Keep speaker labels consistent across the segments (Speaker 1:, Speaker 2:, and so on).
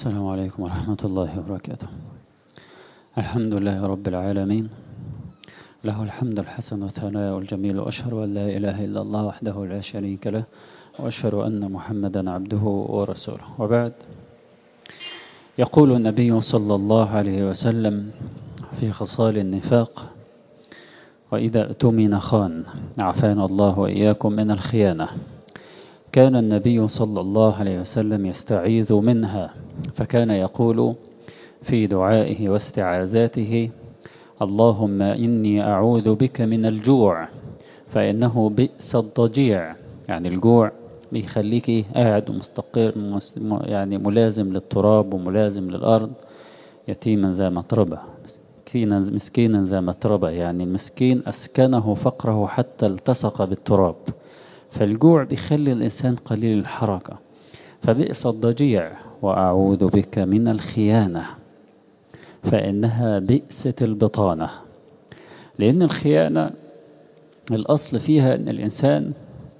Speaker 1: السلام عليكم ورحمة الله وبركاته. الحمد لله رب العالمين، له الحمد الحسن والثناء الجميل، وأشهد أن لا إله إلا الله وحده لا شريك له، وأشهد أن محمدا عبده ورسوله. وبعد، يقول النبي صلى الله عليه وسلم في خصال النفاق: وإذا اؤتمن خان. عافانا الله وإياكم من الخيانة. كان النبي صلى الله عليه وسلم يستعيذ منها، فكان يقول في دعائه واستعاذاته: اللهم إني أعوذ بك من الجوع فإنه بئس الضجيع. يعني الجوع بيخليك قاعد مستقر، يعني ملازم للتراب وملازم للأرض، يتيما ذا متربة، مسكينا ذا متربة. يعني المسكين أسكنه فقره حتى التصق بالتراب. فالجوع بيخلي الإنسان قليل الحركة، فبئس الضجيع. وأعوذ بك من الخيانة فإنها بئسة البطانة. لأن الخيانة الأصل فيها أن الإنسان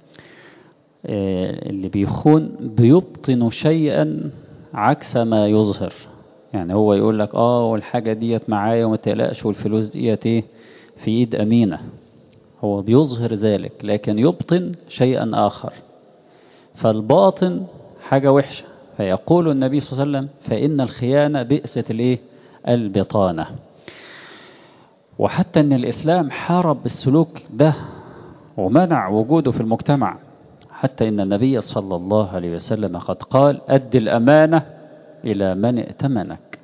Speaker 1: اللي بيخون بيبطن شيئا عكس ما يظهر. يعني هو يقول لك والحاجة ديت معايا وما تقلقش، والفلوس ديت في ايد أمينة. هو بيظهر ذلك لكن يبطن شيئا آخر، فالباطن حاجة وحشة. فيقول النبي صلى الله عليه وسلم: فإن الخيانة بئسة البطانة. وحتى أن الإسلام حارب بالسلوك ده ومنع وجوده في المجتمع، حتى أن النبي صلى الله عليه وسلم قد قال: أد الأمانة إلى من ائتمنك.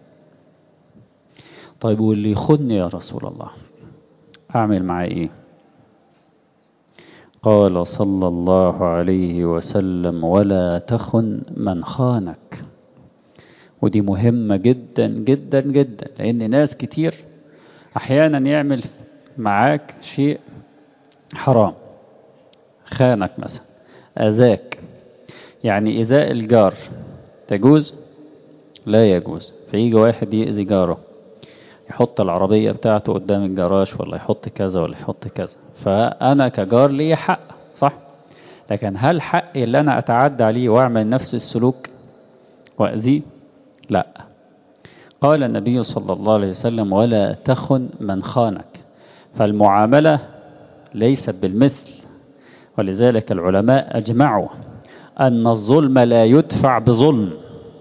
Speaker 1: طيب، واللي يخني يا رسول الله أعمل معاه إيه؟ قال صلى الله عليه وسلم: ولا تخن من خانك. ودي مهمة جدا جدا جدا، لأن ناس كتير أحيانا يعمل معاك شيء حرام، خانك مثلا، أذاك. يعني إيذاء الجار تجوز؟ لا يجوز. فيجي واحد يأذي جاره، يحط العربية بتاعته قدام الجراج، ولا يحط كذا ولا يحط كذا، فأنا كجار لي حق، صح؟ لكن هل حقي اللي أنا أتعدى عليه وأعمل نفس السلوك وأذيه؟ لا. قال النبي صلى الله عليه وسلم: ولا تخن من خانك. فالمعاملة ليست بالمثل. ولذلك العلماء أجمعوا أن الظلم لا يدفع بظلم،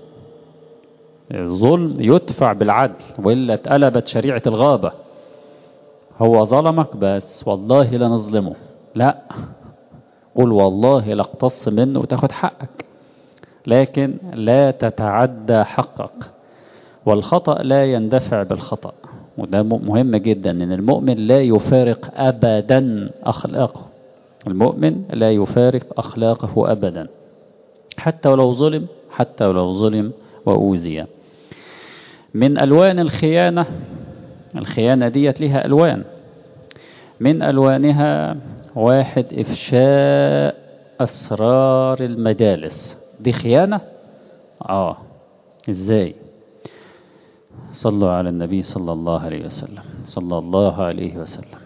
Speaker 1: الظلم يدفع بالعدل، وإلا اتقلبت شريعة الغابة. هو ظلمك بس والله لا نظلمه، لا، قل والله لا اقتص منه وتاخد حقك، لكن لا تتعدى حقك. والخطأ لا يندفع بالخطأ. وده مهم جدا، ان المؤمن لا يفارق ابدا اخلاقه. المؤمن لا يفارق اخلاقه ابدا، حتى ولو ظلم، حتى ولو ظلم وأوذي. من ألوان الخيانة، الخيانة ديت لها ألوان، من ألوانها: واحد، إفشاء أسرار المجالس. دي خيانة؟ إزاي؟ صلوا على النبي صلى الله عليه وسلم، صلى الله عليه وسلم.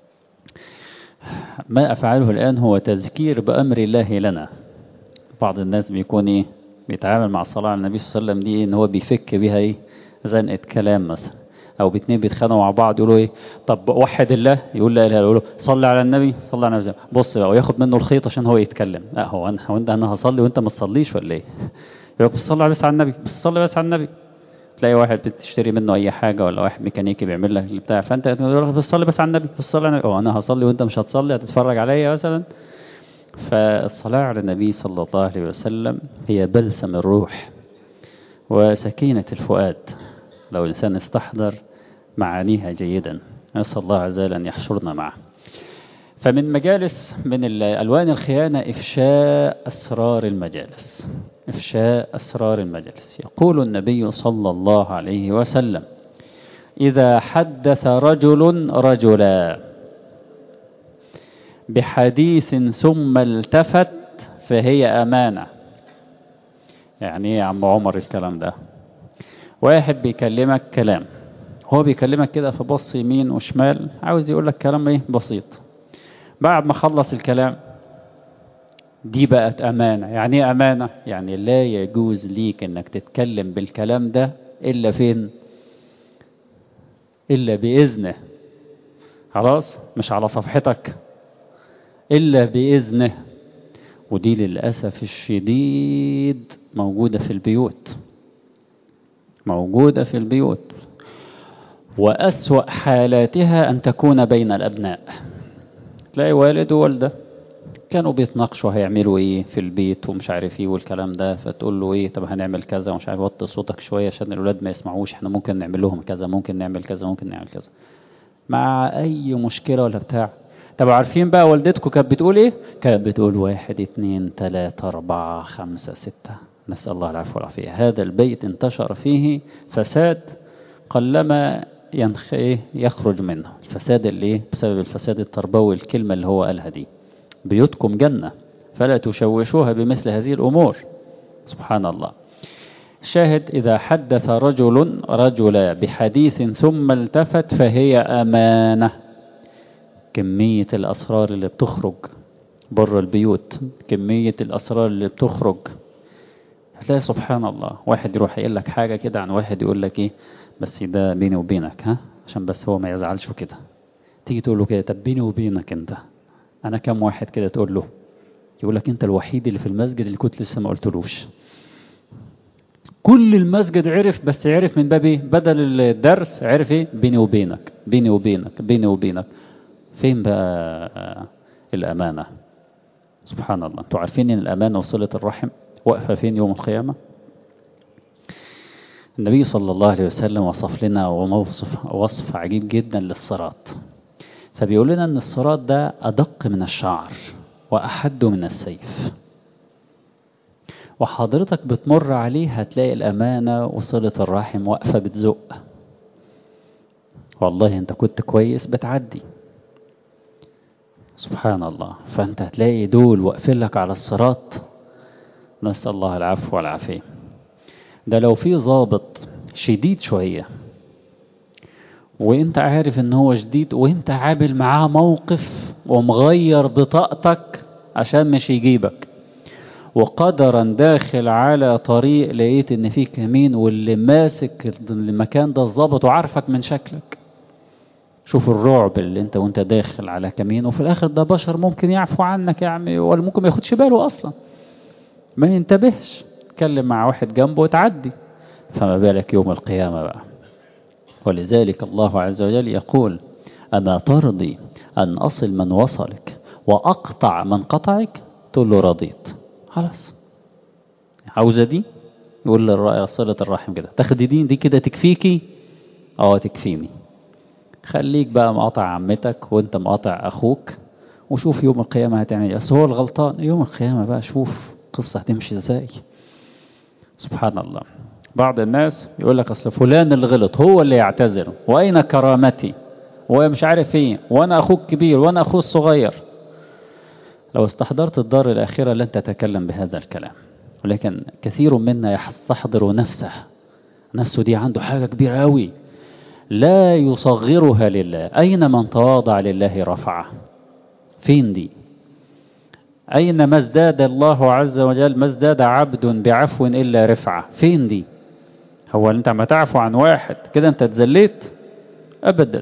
Speaker 1: ما أفعله الآن هو تذكير بأمر الله لنا. بعض الناس بيكون بيتعامل مع الصلاة على النبي صلى الله عليه وسلم دي ان هو بيفك بيها زنقة كلام مثلا، او باتنين بيتخانقوا مع بعض يقولوا طب وحد الله، يقول لا اله الا الله، صلي على النبي، صلى على النبي، بص بقى، وياخد منه الخيط عشان هو يتكلم. لا، هو انا هصلي وانت ما تصليش ولا ايه؟ يقول بس صلي بس على النبي، بس صلي بس على النبي. تلاقي واحد بتشتري منه اي حاجه، ولا واحد ميكانيكي بيعمل لك البتاع، فانت تقول له بس صلي بس على النبي، بس صلي على النبي. انا هصلي وانت مش هتصلي، هتتفرج عليا مثلا؟ فالصلاة على النبي صلى الله عليه وسلم هي بلسم الروح وسكينة الفؤاد، لو الإنسان استحضر معانيها جيدا. نسأل الله عز وجل أن يحشرنا معه. فمن من ألوان الخيانة إفشاء أسرار المجالس. إفشاء أسرار المجالس. يقول النبي صلى الله عليه وسلم: إذا حدث رجل رجلا بحديث ثم التفت فهي أمانة. يعني ايه يا عم عمر الكلام ده؟ واحد بيكلمك كلام، هو بيكلمك كده فبص يمين وشمال، عاوز يقول لك كلام بسيط. بعد ما خلص الكلام دي بقت أمانة. يعني ايه أمانة؟ يعني لا يجوز ليك انك تتكلم بالكلام ده إلا فين؟ إلا بإذنه. خلاص، مش على صفحتك، إلا بإذنه. ودي للأسف الشديد موجودة في البيوت، موجودة في البيوت. وأسوأ حالاتها أن تكون بين الأبناء. تلاقي والد ووالدة كانوا بيتناقشوا هيعملوا ايه في البيت ومش عارف ايه والكلام ده، فتقول له ايه، طب هنعمل كذا ومش عارف، وطي صوتك شوية عشان الولاد ما يسمعوش، احنا ممكن نعمل لهم كذا، ممكن نعمل كذا، ممكن نعمل كذا، مع اي مشكلة ولا بتاع. طب عارفين بقى والدتكم كانت بتقول ايه؟ كانت بتقول 1 2 3 4 5 6. نسأل الله العفو والعافية. هذا البيت انتشر فيه فساد قلما يخرج منه. الفساد اللي بسبب الفساد التربوي، الكلمة اللي هو قالها دي، بيوتكم جنة فلا تشوشوها بمثل هذه الأمور. سبحان الله. شاهد، إذا حدث رجل بحديث ثم التفت فهي أمانة. كمية الأسرار اللي بتخرج بره البيوت، كمية الأسرار اللي بتخرج، هتلاقي سبحان الله واحد يروح يقول لك حاجة كده عن واحد، يقول لك ايه، بس ده بيني وبينك، ها، عشان بس هو ما يزعلش وكده. تيجي تقول له كده، طب بيني وبينك انت، انا كم واحد كده تقول له، يقول لك انت الوحيد اللي في المسجد اللي كنت لسه ما قلتلوش. كل المسجد عرف، بس عرف من باب ايه؟ بدل الدرس عرف ايه؟ بيني وبينك، بيني وبينك، بيني وبينك. فين بقى الأمانة؟ سبحان الله. انتوا عارفين ان الأمانة وصلة الرحم واقفة فين يوم القيامة؟ النبي صلى الله عليه وسلم وصف لنا وصف عجيب جدا للصراط. فبيقول لنا ان الصراط ده أدق من الشعر وأحد من السيف، وحضرتك بتمر عليه هتلاقي الأمانة وصلة الرحم واقفة بتزق. والله انت كنت كويس بتعدي، سبحان الله، فانت هتلاقي دول واقفين لك على الصراط. نسأل الله العفو والعافية. ده لو في ضابط شديد شوية وانت عارف ان هو شديد، وانت عامل معاه موقف ومغير بطاقتك عشان مش يجيبك، وقدرا داخل على طريق لقيت ان فيه كمين، واللي ماسك المكان ده الضابط وعارفك من شكلك. شوف الرعب اللي انت وانت داخل على كمين، وفي الاخر ده بشر ممكن يعفو عنك يا عمي، ولا ممكن ما ياخدش باله اصلا، ما ينتبهش، اتكلم مع واحد جنبه وتعدي، فما بالك يوم القيامة بقى. ولذلك الله عز وجل يقول: أما ترضي أن أصل من وصلك وأقطع من قطعك؟ تقول له رضيت. خلاص، عاوزة دي؟ يقول صلة الرحم كده، تاخدي دي كده تكفيكي؟ تكفيني. خليك بقى مقاطع عمتك وانت مقاطع أخوك، وشوف يوم القيامة هتعمل ايه. هو الغلطان يوم القيامة بقى، شوف قصة هتمشي ازاي. سبحان الله. بعض الناس يقول لك اصل فلان اللي غلط هو اللي يعتذر، واين كرامتي، ومش عارف ايه، وانا اخوك كبير وانا اخوه الصغير. لو استحضرت الدار الاخرة لن تتكلم بهذا الكلام. ولكن كثير منا يستحضر نفسه دي عنده حاجة كبيرة قوي، لا يصغرها لله. اين من تواضع لله رفعه؟ فين دي؟ أين ما ازداد الله عز وجل، ما ازداد عبد بعفو إلا رفعة؟ فين دي؟ هو أنت ما تعفو عن واحد كده أنت اتذليت؟ أبدا،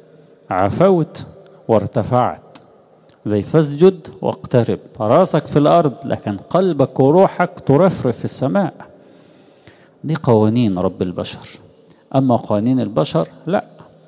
Speaker 1: عفوت وارتفعت. زي فاسجد واقترب، راسك في الأرض لكن قلبك وروحك ترفرف في السماء. دي قوانين رب البشر، أما قوانين البشر لا.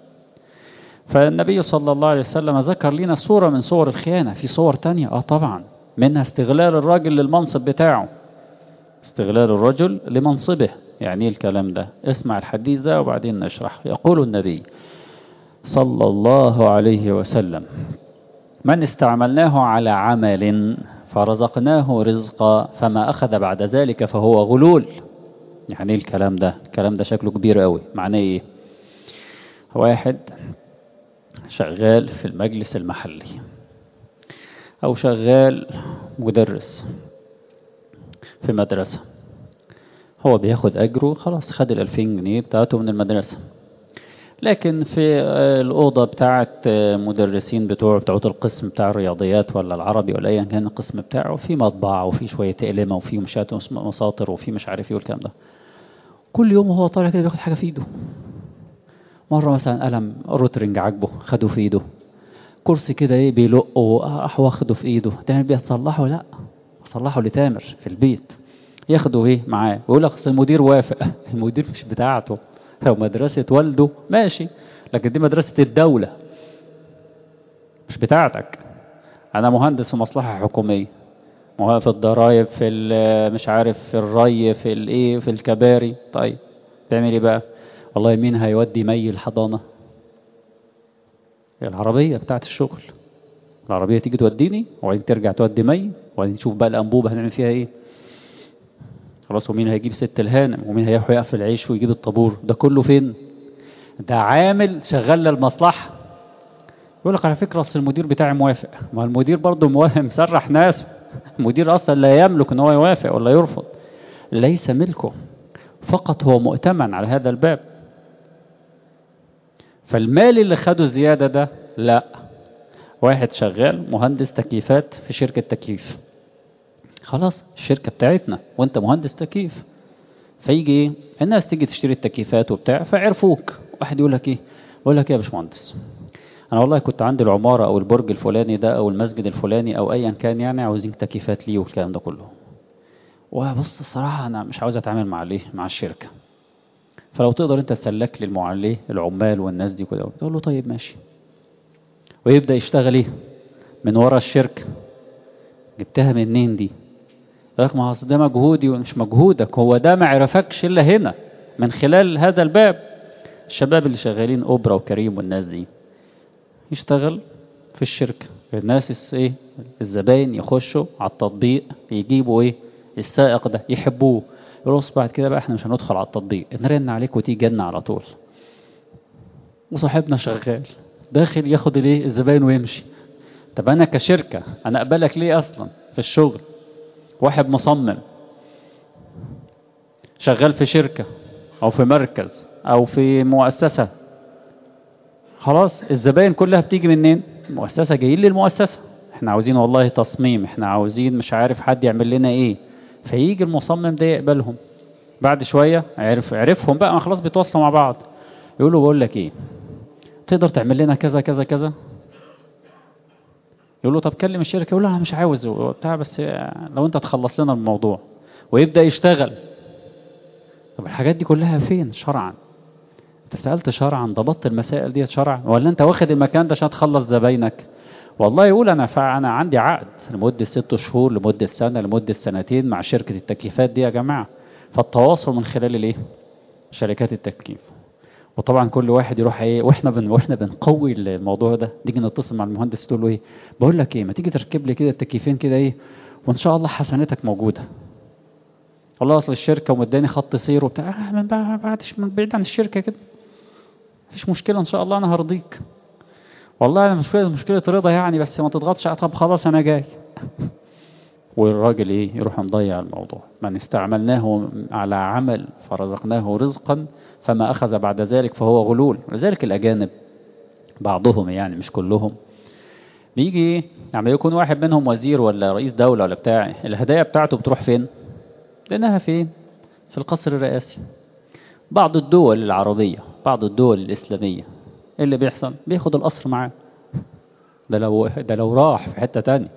Speaker 1: فالنبي صلى الله عليه وسلم ذكر لنا صورة من صور الخيانة. في صور تانية طبعا، منها استغلال الرجل للمنصب بتاعه، استغلال الرجل لمنصبه. يعني ايه الكلام ده؟ اسمع الحديث ده وبعدين نشرح. يقول النبي صلى الله عليه وسلم: من استعملناه على عمل فرزقناه رزقا فما أخذ بعد ذلك فهو غلول. يعني ايه الكلام ده؟ الكلام ده شكله كبير قوي. معناه ايه؟ واحد شغال في المجلس المحلي، او شغال مدرس في مدرسة، هو بياخد اجره خلاص، خد 2000 جنيه بتاعته من المدرسة، لكن في الأوضة بتاعت مدرسين بتوع القسم بتاع الرياضيات ولا العربي ولا أيا كان القسم بتاعه، في مطبعة وفي شوية أقلمة وفي مساطر وفي مش عارف ايه والكلام ده. كل يوم وهو طالع كده بياخد حاجة في ايده. مرة مثلا قلم روترنج عاجبه خده في ايده، كرسي كده ايه بيلقه واخده في ايده. تعمل بيه تصلحه؟ لا، صلحه لتامر في البيت، ياخده ايه معاه ويقول لك اصل المدير وافق. المدير مش بتاعته، لو مدرسة والده ماشي، لكن دي مدرسة الدولة مش بتاعتك. انا مهندس في مصلحة حكومية، في الضرايب، في مش عارف، في الري، في الايه، في الكباري. طيب تعمل ايه بقى؟ والله مين هيودي مي الحضانة؟ العربية بتاعت الشغل، العربية تيجي توديني وبعدين ترجع تودي مي، وبعدين نشوف بقى الأنبوبة هنعمل فيها ايه. خلاص، ومين هيجيب ست الهانم، ومين هيروح يقفل العيش ويجيب الطابور؟ ده كله فين؟ ده عامل شغال للمصلحة. يقول لك على فكرة اصل المدير بتاعي موافق. ما المدير برضه مسرح ناس. المدير اصلا لا يملك ان هو يوافق ولا يرفض، ليس ملكه، فقط هو مؤتمن على هذا الباب. فالمال اللي خده زيادة ده، لا، واحد شغال مهندس تكييفات في شركة تكييف، خلاص الشركة بتاعتنا وانت مهندس تكييف، فيجي ايه الناس تيجي تشتري التكييفات وبتاع، فعرفوك. واحد يقول لك ايه؟ يقول لك ايه يا باشمهندس، انا والله كنت عندي العمارة او البرج الفلاني ده او المسجد الفلاني او ايا كان، يعني عاوزين تكييفات ليه والكلام ده كله. وبص الصراحة انا مش عاوز اتعامل مع الشركة، فلو تقدر انت تسلك لي العمال والناس دي كده. تقول له طيب ماشي، ويبدأ يشتغل ايه من ورا الشركة. جبتها منين دي؟ يقول لك ما هو ده مجهودي ومش مجهودك، هو ده ما عرفكش الا هنا من خلال هذا الباب. الشباب اللي شغالين اوبرا وكريم والناس دي يشتغل في الشركة، الناس ايه، الزباين يخشوا على التطبيق يجيبوا ايه السائق ده يحبوه، يرص بعد كده بقى احنا مش هندخل على التطبيق، نرن عليك وتيجي جنة على طول. وصاحبنا شغال داخل ياخد الايه الزباين ويمشي. طب انا كشركة انا اقبلك ليه اصلا في الشغل؟ واحد مصمم شغال في شركة او في مركز او في مؤسسة، خلاص الزباين كلها بتيجي منين؟ المؤسسة، جايين للمؤسسة احنا عاوزين والله تصميم، احنا عاوزين مش عارف حد يعمل لنا ايه، فيجي المصمم ده يقبلهم. بعد شوية عرفهم بقى، ما خلاص بيتواصلوا مع بعض، يقولوا بقول لك ايه، تقدر تعمل لنا كذا كذا كذا؟ يقول له طب كلم الشركة. يقول له انا مش عاوز بتاع، بس لو انت تخلص لنا الموضوع، ويبدأ يشتغل. طب الحاجات دي كلها فين شرعا؟ انت سألت شرعا؟ ضبطت المسائل دي شرعا؟ ولا انت واخد المكان ده عشان تخلص زباينك؟ والله يقول انا عندي عقد لمدة 6 شهور، لمدة سنة، لمدة سنتين مع شركة التكييفات دي يا جماعة. فالتواصل من خلال الايه؟ شركات التكييف. وطبعا كل واحد يروح ايه، واحنا بنقوي الموضوع ده، نيجي نتصل مع المهندس تقول له ايه، بقول لك ايه، ما تيجي تركب لي كده التكييفين كده ايه، وان شاء الله حسناتك موجودة. والله اصل الشركة ومداني خط سير وبتاع، من بعيد عن الشركة كده، مفيش مشكلة ان شاء الله انا هرضيك. والله انا مشكلة رضا يعني، بس ما تضغطش. طب خلاص انا جاي. والراجل ايه يروح مضيع الموضوع. من استعملناه على عمل فرزقناه رزقا فما اخذ بعد ذلك فهو غلول. ولذلك الاجانب بعضهم يعني مش كلهم بيجي ايه، يعني يكون واحد منهم وزير ولا رئيس دولة ولا بتاع، الهدايا بتاعته بتروح فين؟ لانها فين؟ في القصر الرئاسي. بعض الدول العربية، بعض الدول الإسلامية، ايه اللي بيحصل؟ بياخد القصر معاه. ده لو راح في حتة تانية.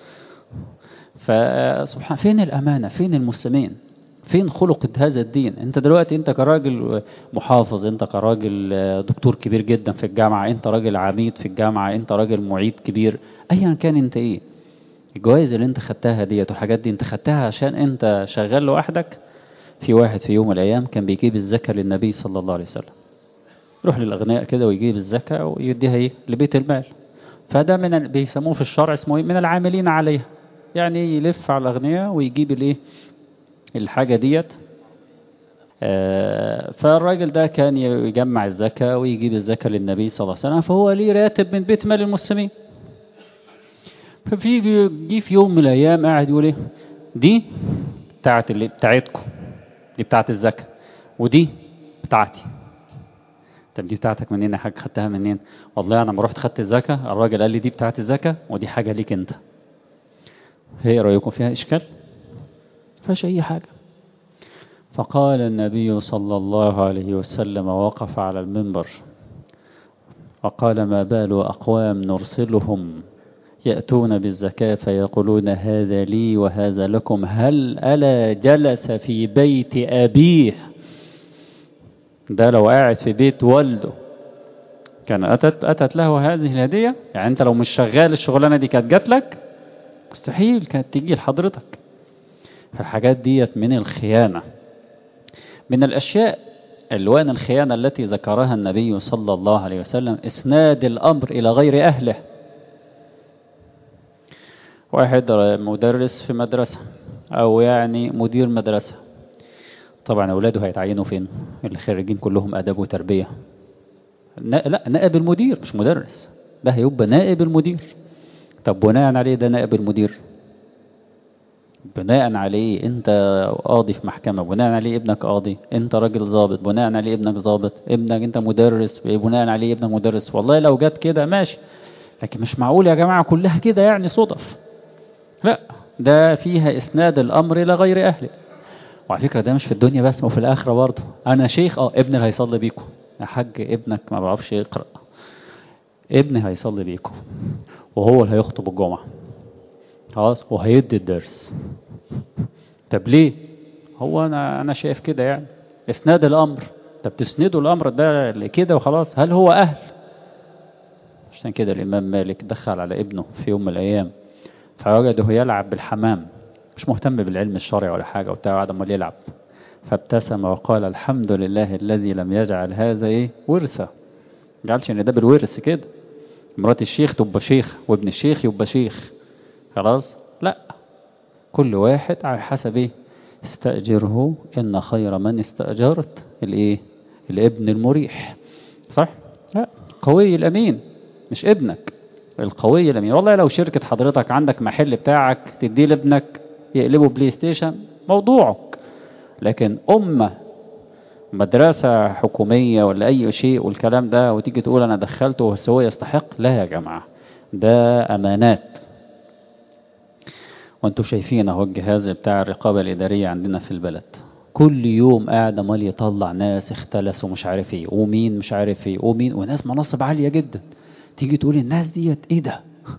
Speaker 1: فسبحان، فين الأمانة؟ فين المسلمين؟ فين خلق هذا الدين؟ انت دلوقتي انت كراجل محافظ، انت كراجل دكتور كبير جدا في الجامعة، انت راجل عميد في الجامعة، انت راجل معيد كبير، ايا كان انت ايه، الجوائز اللي انت خدتها ديت والحاجات دي انت خدتها عشان انت شغال لوحدك. في واحد في يوم من الايام كان بيجيب الزكاة للنبي صلى الله عليه وسلم، يروح للأغنياء كده ويجيب الزكاة ويديها ايه لبيت المال. فده بيسموه في الشرع اسمه ايه، من العاملين عليها، يعني يلف على الأغنياء ويجيب الايه الحاجة ديت. فالراجل ده كان يجمع الزكاة ويجيب الزكاة للنبي صلى الله عليه وسلم، فهو ليه راتب من بيت مال المسلمين. جه في يوم من الأيام قاعد يقول ايه، دي بتاعتكم، دي بتاعت الزكاة، ودي بتاعتي. طب دي بتاعتك منين يا حاج؟ خدتها منين؟ والله انا لما رحت خدت الزكاه الراجل قال لي دي بتاعت الزكاه ودي حاجه ليك انت. ايه رايكم فيها اشكال؟ فيهاش اي حاجه. فقال النبي صلى الله عليه وسلم ووقف على المنبر وقال ما بال أقوام نرسلهم يأتون بالزكاة فيقولون هذا لي وهذا لكم هل ألا جلس في بيت أبيه؟ ده لو قاعد في بيت والده كان أتت له هذه الهدية. يعني أنت لو مش شغال الشغلانة دي كانت جات لك؟ مستحيل كانت تيجي لحضرتك. فالحاجات ديت من الخيانة، من الأشياء ألوان الخيانة التي ذكرها النبي صلى الله عليه وسلم إسناد الأمر إلى غير أهله. واحد مدرس في مدرسة أو يعني مدير مدرسة، طبعا أولاده هيتعينوا فين؟ اللي خريجين كلهم آداب وتربية. لا، نائب المدير مش مدرس، ده هيبقى نائب المدير. طب بناء عليه ده نائب المدير، بناء عليه انت قاضي في محكمة، بناء عليه ابنك قاضي، انت راجل ضابط، بناء عليه ابنك ضابط، ابنك انت مدرس، بناء عليه ابنك مدرس. والله لو جت كده ماشي، لكن مش معقول يا جماعة كلها كده يعني صدف. لا، ده فيها اسناد الامر الى غير اهله. وعلى فكرة ده مش في الدنيا بس وفي الاخرة برضه. انا شيخ، ابني اللي هيصلي بيكم يا حاج، ابنك ما بعرفش يقرأ، ابني هيصلي بيكم وهو اللي هيخطب الجمعة خلاص وهيدي الدرس. طب ليه؟ هو انا شايف كده يعني اسناد الامر. طب تسندوا الامر ده لكده وخلاص؟ هل هو اهل؟ عشان كده الامام مالك دخل على ابنه في يوم من الايام فوجده يلعب بالحمام، مش مهتم بالعلم الشرعي ولا حاجه وبتاع، قاعد امال يلعب. فابتسم وقال الحمد لله الذي لم يجعل هذا ورثه. ما جعلش ان ده بالورث كده، مرات الشيخ تبقى شيخ وابن الشيخ يبقى شيخ خلاص. لا، كل واحد على حسب استأجره إن خير من استأجرت الابن المريح، صح؟ لا، قوي الأمين مش ابنك، القوي الأمين. والله لو شركة حضرتك عندك محل بتاعك تديه لابنك يقلبه بلاي ستيشن موضوعك، لكن مدرسة حكومية ولا أي شيء والكلام ده وتيجي تقول أنا دخلته بس هو يستحق، لا يا جماعة، ده أمانات. وانتوا شايفين اهو الجهاز بتاع الرقابة الإدارية عندنا في البلد كل يوم قاعد امال يطلع ناس اختلسوا مش عارف ايه ومين مش عارف ايه ومين، وناس مناصب عالية جدا. تيجي تقول الناس ديت ايه ده؟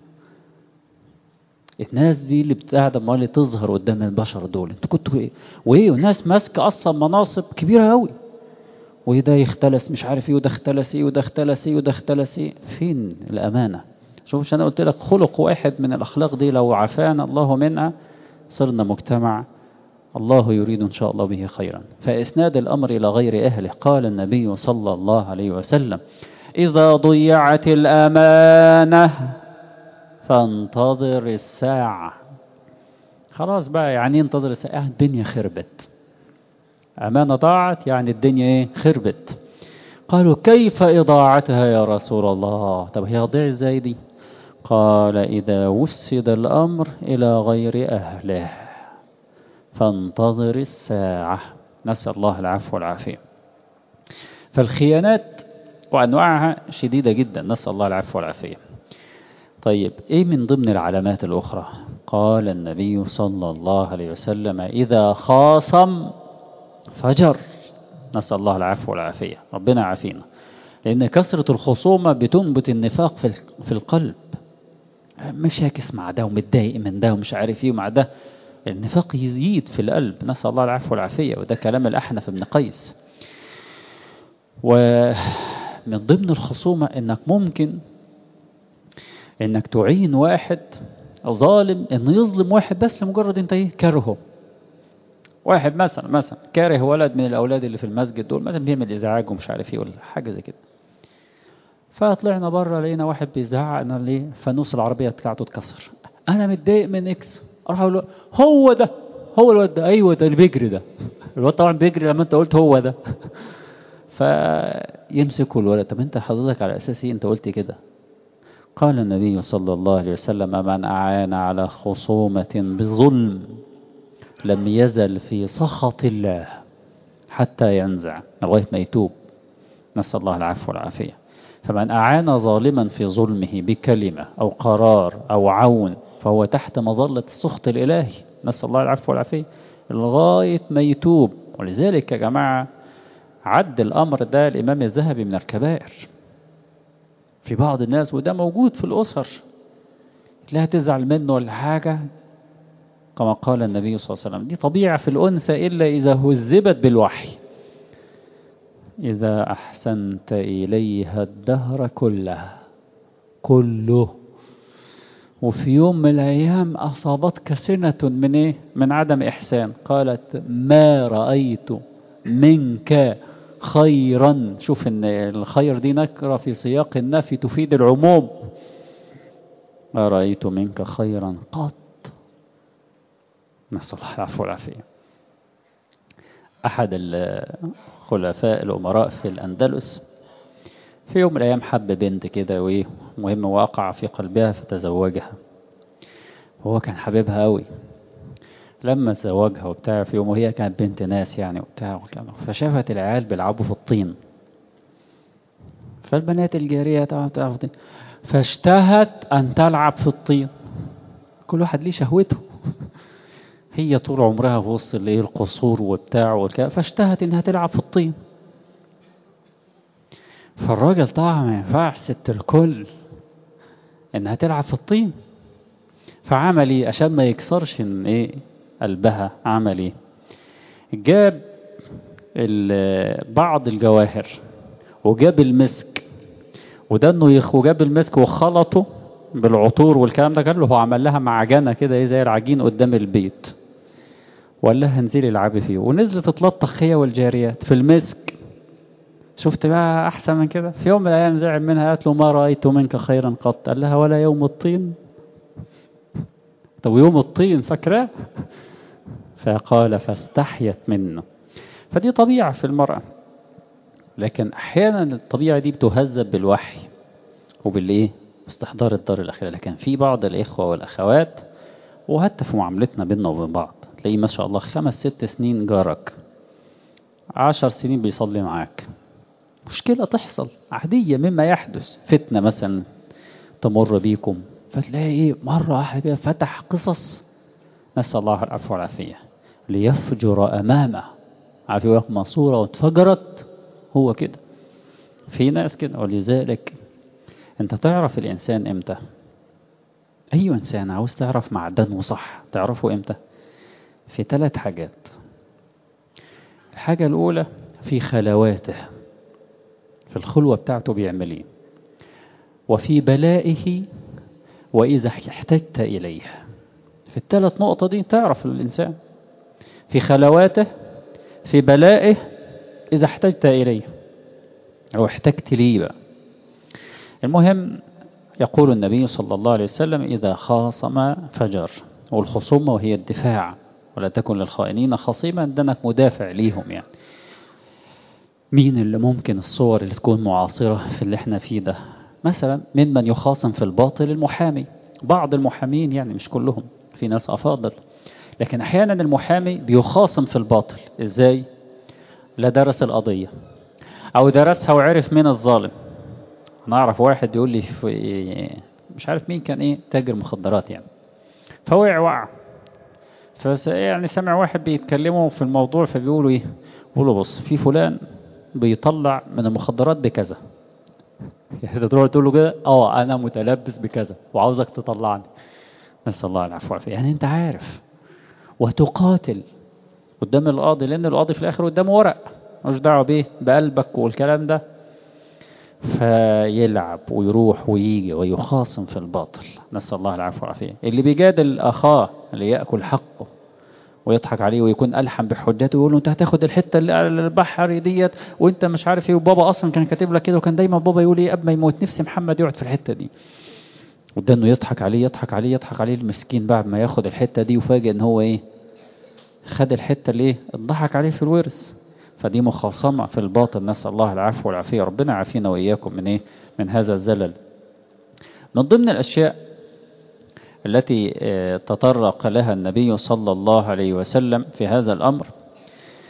Speaker 1: الناس دي اللي قاعدة امال تظهر قدام البشر دول انتوا كنتوا ايه؟ وايه؟ وناس ماسكة اصلا مناصب كبيرة قوي، وده يختلس مش عارف ايه وده اختلس ايه وده اختلس ايه وده اختلس ايه. فين الامانة؟ شوف انا قلت لك خلق واحد من الاخلاق دي لو عافانا الله منها صرنا مجتمع الله يريد إن شاء الله به خيرا. فإسناد الأمر إلى غير أهله، قال النبي صلى الله عليه وسلم إذا ضيعت الأمانة فانتظر الساعة. خلاص بقى، يعني انتظر الساعة؟ الدنيا خربت، أمانة ضاعت يعني الدنيا خربت. قالوا كيف إضاعتها يا رسول الله؟ طب هي هتضيع ازاي دي؟ قال إذا وسد الأمر إلى غير أهله فانتظر الساعة. نسأل الله العفو والعافية. فالخيانات وأنواعها شديدة جدا، نسأل الله العفو والعافية. طيب ايه من ضمن العلامات الأخرى؟ قال النبي صلى الله عليه وسلم إذا خاصم فجر. نسأل الله العفو والعافية، ربنا عافينا. لأن كثرة الخصومة بتنبت النفاق في القلب، مش هاكس مع ده ومتضايق من ده ومش عارف ايه ومع ده، النفاق يزيد في القلب. نسأل الله العفو والعافية، وده كلام الأحنف بن قيس. ومن ضمن الخصومة انك ممكن انك تعين واحد ظالم انه يظلم واحد بس لمجرد انت كرهه. واحد مثلا كاره ولد من الاولاد اللي في المسجد دول مثلا بيعمل ازعاج ومش عارف ايه ولا حاجه زي كده، فطلعنا بره لقينا واحد بيزعق انا ليه فانوس العربيه بتاعته اتكسر، انا متضايق من اكس، اروح اقول له هو ده، هو الواد ده، ايوه ده اللي بيجري ده. الواد طبعا بيجري لما انت قلت هو ده. فيمسكوا الولد. طب انت حضرتك على اساس ايه انت قلت كده؟ قال النبي صلى الله عليه وسلم من أعان على خصومة بظلم لم يزل في سخط الله حتى ينزع، لغاية ما يتوب نسأل الله العفو والعافية. فمن أعان ظالما في ظلمه بكلمة أو قرار أو عون فهو تحت مظلة السخط الإلهي، نسأل الله العفو والعافية، لغاية ما يتوب. ولذلك يا جماعة عد الأمر ده الإمام الذهبي من الكبائر في بعض الناس، وده موجود في الأسر، لا تزعل منه ولا حاجة، كما قال النبي صلى الله عليه وسلم دي طبيعة في الأنثى إلا إذا هذبت بالوحي. إذا أحسنت إليها الدهر كله وفي يوم من الأيام أصابتك سنة من إيه؟ من عدم إحسان، قالت ما رأيت منك خيرا. شوف إن الخير دي نكرة في سياق النفي تفيد العموم. ما رأيت منك خيرا قط. نسأل الله العفو والعافية. أحد الخلفاء الأمراء في الأندلس في يوم من الأيام حب بنت كده وإيه مهم، وقع في قلبها فتزوجها، وهو كان حبيبها قوي. لما تزوجها وبتاع في يوم، وهي كانت بنت ناس يعني وبتاع، فشافت العيال بيلعبوا في الطين، فالبنات الجارية تلعب في الطين، فاشتهت أن تلعب في الطين. كل واحد ليه شهوته، هي طول عمرها في وسط القصور وبتاع والكلام، فاشتهت انها تلعب في الطين. فالراجل طبعا ما ينفعش ست الكل انها تلعب في الطين، فعمل ايه عشان ما يكسرش ان ايه قلبها؟ عمل ايه؟ جاب بعض الجواهر وجاب المسك ودنه وجاب المسك وخلطه بالعطور والكلام ده كله، هو عمل لها معجنه كده ايه زي العجين قدام البيت، وقال لها انزلي العبي فيه، ونزلت تتلطخ هي والجاريات في المسك. شفت بقى احسن من كده؟ في يوم من الايام زعل منها، قالت له ما رايت منك خيرا قط. قال لها ولا يوم الطين؟ طب يوم الطين فاكره؟ فقال فاستحيت منه. فدي طبيعه في المراه، لكن احيانا الطبيعه دي بتهذب بالوحي وبالايه استحضار الدار الاخره. لكن في بعض الاخوه والاخوات، وحتى في معاملتنا بيننا وبين بعض، تلاقيه ما شاء الله 5-6 سنين جارك، 10 سنين بيصلي معاك، مشكلة تحصل عادية مما يحدث، فتنة مثلا تمر بيكم، فتلاقي ايه مرة واحدة فتح قصص، نسأل الله العفو والعافية، ليفجر أمامه. عارف ماسورة واتفجرت، هو كده في ناس كده. ولذلك انت تعرف الإنسان امتى؟ أي إنسان عاوز تعرف معدنه صح تعرفه امتى؟ في 3 حاجات. الحاجة الأولى في خلواته، في الخلوة بتاعته بيعمل ايه، وفي بلائه وإذا احتجت إليه. في ال3 نقطة دي تعرف الإنسان، في خلواته، في بلائه، إذا احتجت إليه أو احتجت ليه بقى. المهم يقول النبي صلى الله عليه وسلم إذا خاصم فجر، والخصومة وهي الدفاع، ولا تكن للخائنين خصيما، دنك مدافع ليهم يعني. مين اللي ممكن الصور اللي تكون معاصرة في اللي احنا فيه ده؟ مثلا ممن يخاصم في الباطل المحامي، بعض المحامين يعني مش كلهم، في ناس أفاضل، لكن أحيانا المحامي بيخاصم في الباطل. إزاي؟ لا درس القضية أو درسها وعرف من الظالم. أنا أعرف واحد يقول لي في مش عارف مين كان إيه تاجر مخدرات يعني، فوقع يعني سمع واحد بيتكلموا في الموضوع، فبيقولوا إيه؟ بيقولوا بص في فلان بيطلع من المخدرات بكذا، يعني تروح تقول له كده انا متلبس بكذا وعاوزك تطلعني، نسأل الله العفو والعافية. يعني انت عارف، وتقاتل قدام القاضي، لان القاضي في الاخر قدامه ورق مش دعوه بيه بقلبك والكلام ده، فيلعب ويروح ويجي ويخاصم في الباطل، نسأل الله العفو والعافية. اللي بيجادل اخاه اللي يأكل حقه ويضحك عليه ويكون ألحن بحجته، ويقول له انت هتاخد الحته اللي على البحر ديت وانت مش عارف ايه، وبابا اصلا كان كاتب لك كده، وكان دايما بابا يقول ايه قبل ما يموت نفسي محمد يقعد في الحته دي، وده انه يضحك عليه يضحك عليه يضحك عليه المسكين، بعد ما ياخد الحته دي وفاجئ ان هو ايه خد الحته اللي ايه اتضحك عليه في الورث. فدي مخاصمه في الباطل، نسال الله العفو والعافيه. ربنا يعافينا واياكم من ايه من هذا الزلل. من ضمن الاشياء التي تطرق لها النبي صلى الله عليه وسلم في هذا الأمر،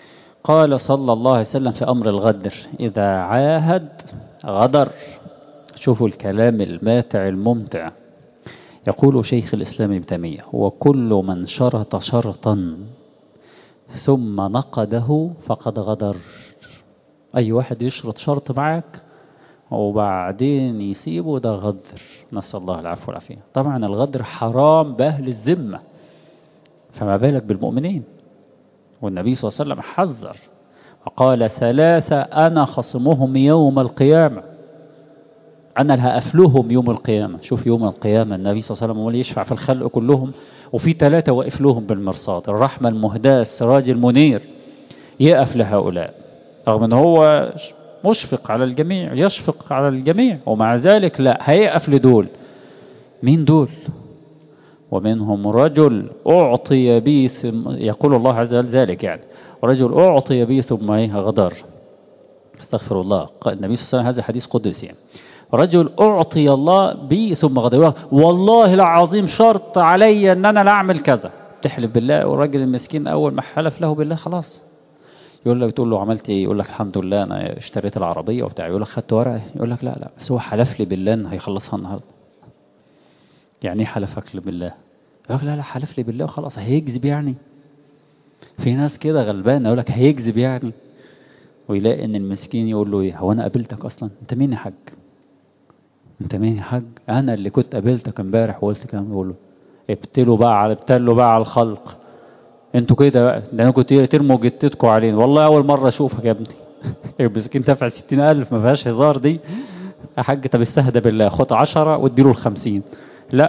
Speaker 1: قال صلى الله عليه وسلم في أمر الغدر: إذا عاهد غدر. شوفوا الكلام الماتع الممتع. يقول شيخ الإسلام ابن تيمية: هو كل من شرط شرطا ثم نقده فقد غدر. أي واحد يشرط شرط معك وبعدين يسيبه، ده غدر. نسأل الله العفو والعافية. طبعا الغدر حرام بأهل الذمة، فما بالك بالمؤمنين. والنبي صلى الله عليه وسلم حذر وقال: ثلاثة أنا خصمهم يوم القيامة، أنا اللي هقفلهم يوم القيامة. شوف يوم القيامة النبي صلى الله عليه وسلم هو اللي يشفع في الخلق كلهم، وفي ثلاثة واقف لهم بالمرصاد: الرحمة المهداة السراج المنير، يقف لهؤلاء رغم ان هو مشفق على الجميع، يشفق على الجميع، ومع ذلك لا، هيقف لدول. مين دول؟ ومنهم رجل أعطي بي يقول الله عز وجل ذلك، يعني رجل أعطي بي ثم غدر. استغفر الله. النبي صلى الله عليه وسلم هذا حديث قدسي، يعني رجل أعطي الله بي ثم غدر. والله العظيم شرط علي أن أنا لا أعمل كذا، تحلف بالله. والراجل المسكين أول ما حلف له بالله خلاص، يقول لك، تقول له عملت ايه؟ يقول لك الحمد لله انا اشتريت العربيه وبتاع. يقول لك خدت ورقه؟ يقول لك لا لا، بس هو حلف لي بالله ان هيخلصها النهارده. يعني ايه حلفك لي بالله؟ يقول لك لا لا، حلف لي بالله وخلاص. هيكذب يعني؟ في ناس كده غلبانه يقول لك هيكذب يعني، ويلاقي ان المسكين يقول له ايه؟ هو انا قابلتك اصلا؟ انت مين يا حاج؟ انت مين يا حاج؟ انا اللي كنت قابلتك امبارح وقلت كلام. يقول له ابتلوا بقى على الخلق، انتوا كده بقى، ده انا كنت ترموا جتتكم علينا، والله اول مره اشوفك يا ابني. المسكين دافع 60,000، ما فيهاش هزار دي يا حاج. طب استهدى بالله، خد 10 واديله 50. لا،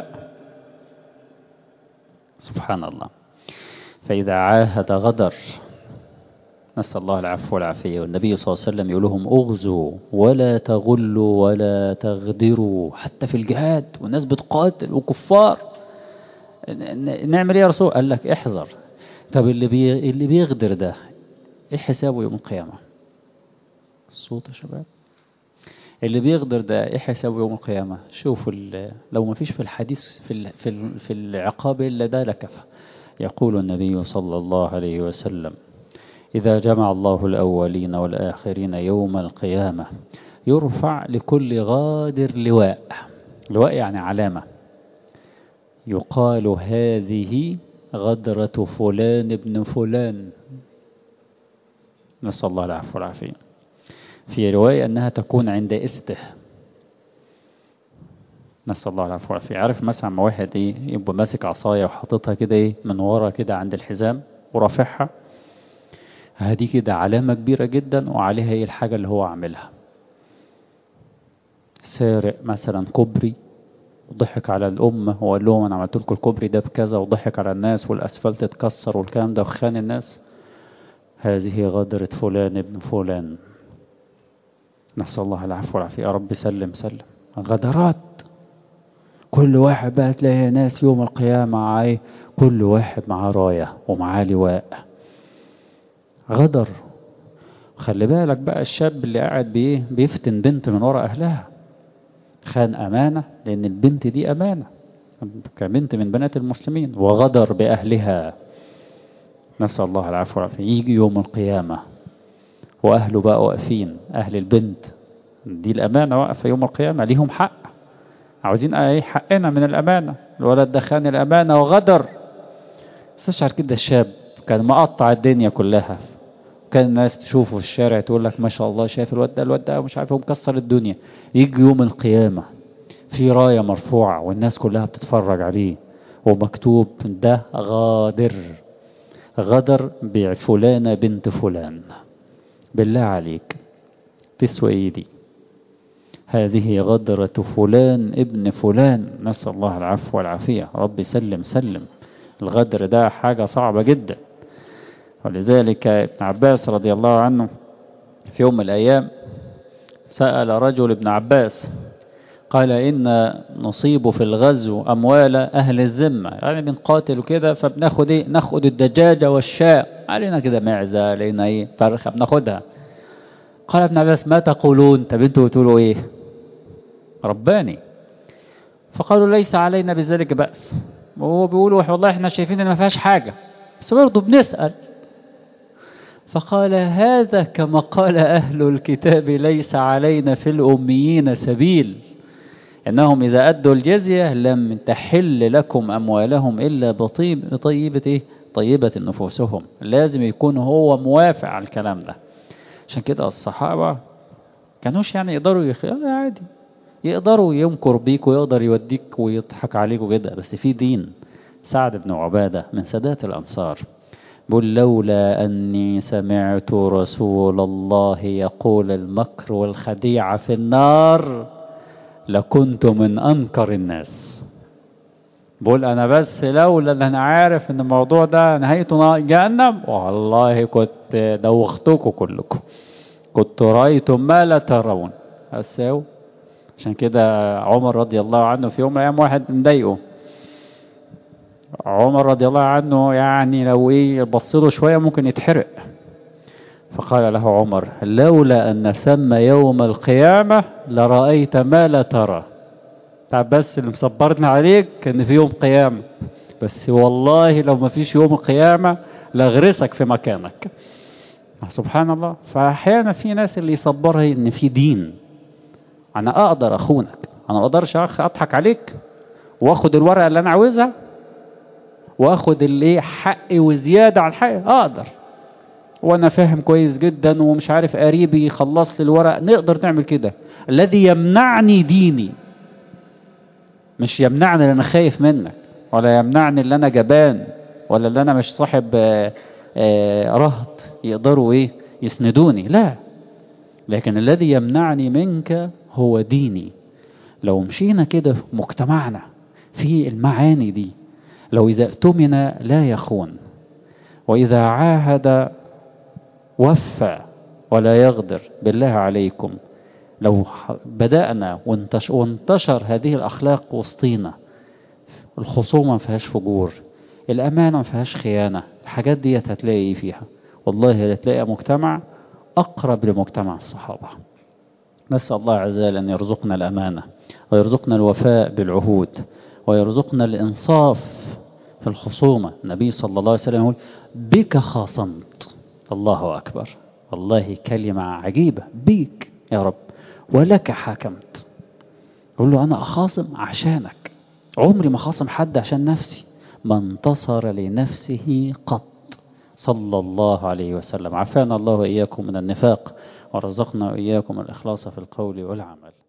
Speaker 1: سبحان الله. فإذا عاهد غدر. نسأل الله العفو والعافية. والنبي صلى الله عليه وسلم يقول لهم: اغزوا ولا تغلوا ولا تغدروا. حتى في الجهاد والناس بتقاتل وكفار، نعمل ايه يا رسول؟ قال لك احذر. طب اللي بيغدر ده ايه حسابه يوم القيامة؟ الصوت يا شباب. اللي بيغدر ده ايه حسابه يوم القيامة؟ شوفوا لو ما فيش في الحديث في العقاب الا ده لكفى. يقول النبي صلى الله عليه وسلم: إذا جمع الله الأولين والآخرين يوم القيامة يرفع لكل غادر لواء. لواء يعني علامة، يقال: هذه غدرة فلان ابن فلان. نسأل الله العفو والعافية. في رواية أنها تكون عند إسته. نسأل الله العفو والعافية. عارف مثلا ما واحد يبقى ماسك عصاية وحاططها كده من ورا كده عند الحزام ورافعها، هذه كده علامة كبيرة جدا، وعليها الحاجة اللي هو عاملها. سارق مثلا كوبري وضحك على الأمة وقال لهم أنا عملت لكم الكوبري ده بكذا، وضحك على الناس والأسفلت اتكسر والكلام ده وخان الناس، هذه غدرة فلان ابن فلان. نسأل الله العفو والعافية. يا رب سلم سلم. غدرات كل واحد بقى تلاقي ناس يوم القيامة كل واحد معاه راية ومعاه لواء. غدر. خلي بالك بقى الشاب اللي قاعد بيفتن بنت من وراء أهلها، خان أمانة، لأن البنت دي أمانة كبنت من بنات المسلمين، وغدر بأهلها. نسأل الله العفو والعافية. يجي يوم القيامة وأهله بقى واقفين، أهل البنت دي الأمانة واقفة يوم القيامة، ليهم حق، عاوزين ايه؟ حقنا من الأمانة. الولد ده خان الأمانة وغدر. استشعر كده الشاب كان مقطع الدنيا كلها، كان الناس تشوفه في الشارع تقول لك ما شاء الله، شايف الواد ده مش عارف هو مكسر الدنيا. يجي يوم القيامة في راية مرفوعة والناس كلها بتتفرج عليه، ومكتوب: ده غادر، غدر بفلانة بنت فلان. بالله عليك تسوى ايه دي؟ هذه غدرة فلان ابن فلان. نسأل الله العفو والعافية. رب سلم سلم. الغدر ده حاجة صعبة جدا. ولذلك ابن عباس رضي الله عنه في يوم من الأيام سأل رجل ابن عباس، قال: إن نصيب في الغزو أموال أهل الذمة، يعني بنقاتل كده فبناخد ايه؟ ناخد الدجاجة والشاة، علينا كده معزة، علينا ايه؟ فرخة بناخدها. قال ابن عباس: ما تقولون؟ طب انتوا بتقولوا ايه؟ رباني. فقالوا: ليس علينا بذلك بأس. وهو بيقولوا والله احنا شايفين ان ما فيهاش حاجة، بس برضه بنسأل. فقال هذا كما قال أهل الكتاب ليس علينا في الأميين سبيل، إنهم إذا أدوا الجزية لم تحل لكم أموالهم إلا بطيبة إيه؟ طيبة نفوسهم. لازم يكون هو موافق على الكلام ده. عشان كده الصحابة كانوش يعني يقدروا عادي، يقدروا يمكر بيك ويقدر يوديك ويضحك عليك وكده، بس في دين. سعد بن عبادة من سادات الأنصار بقول لولا أني سمعت رسول الله يقول المكر والخديعة في النار لكنت من أنكر الناس. بقول أنا بس لولا أن أنا عارف أن الموضوع ده نهايته جهنم والله كنت دوختكم كلكم، كنت رأيتم ما لا ترون. أساو عشان كده عمر رضي الله عنه في يوم من الأيام واحد مضايقه، عمر رضي الله عنه يعني لو ايه بصله شوية ممكن يتحرق، فقال له عمر لولا أن ثم يوم القيامة لرأيت ما لا ترى. طب بس اللي مصبرنا عليك ان في يوم قيامة، بس والله لو ما فيش يوم القيامة لغرسك في مكانك. سبحان الله. فأحيانا في ناس اللي يصبرها ان في دين. انا اقدر اخونك، انا ما اقدرش اضحك عليك واخد الورقة اللي انا عاوزها واخد اللي حقي وزيادة عن حقي، اقدر، وانا فاهم كويس جدا ومش عارف قريبي يخلص لي الورق، نقدر نعمل كده. الذي يمنعني ديني، مش يمنعني اللي انا خايف منك، ولا يمنعني اللي انا جبان، ولا اللي انا مش صاحب رهط يقدروا ايه يسندوني، لا، لكن الذي يمنعني منك هو ديني. لو مشينا كده في مجتمعنا في المعاني دي، لو إذا اؤتمن لا يخون، وإذا عاهد وفى ولا يغدر، بالله عليكم لو بدأنا وانتشر هذه الأخلاق وسطينا، الخصومة ما فيهاش فجور، الأمانة ما فيهاش خيانة، الحاجات دي هتلاقي فيها والله هتلاقي مجتمع أقرب لمجتمع الصحابة. نسأل الله عز وجل أن يرزقنا الأمانة ويرزقنا الوفاء بالعهود ويرزقنا الإنصاف في الخصومة. النبي صلى الله عليه وسلم يقول بك خاصمت. الله أكبر، والله كلمة عجيبة، بيك يا رب ولك حكمت. يقول له أنا أخاصم عشانك، عمري ما خاصم حد عشان نفسي، ما انتصر لنفسه قط. صلى الله عليه وسلم. عافانا الله وإياكم من النفاق ورزقنا وإياكم الإخلاص في القول والعمل.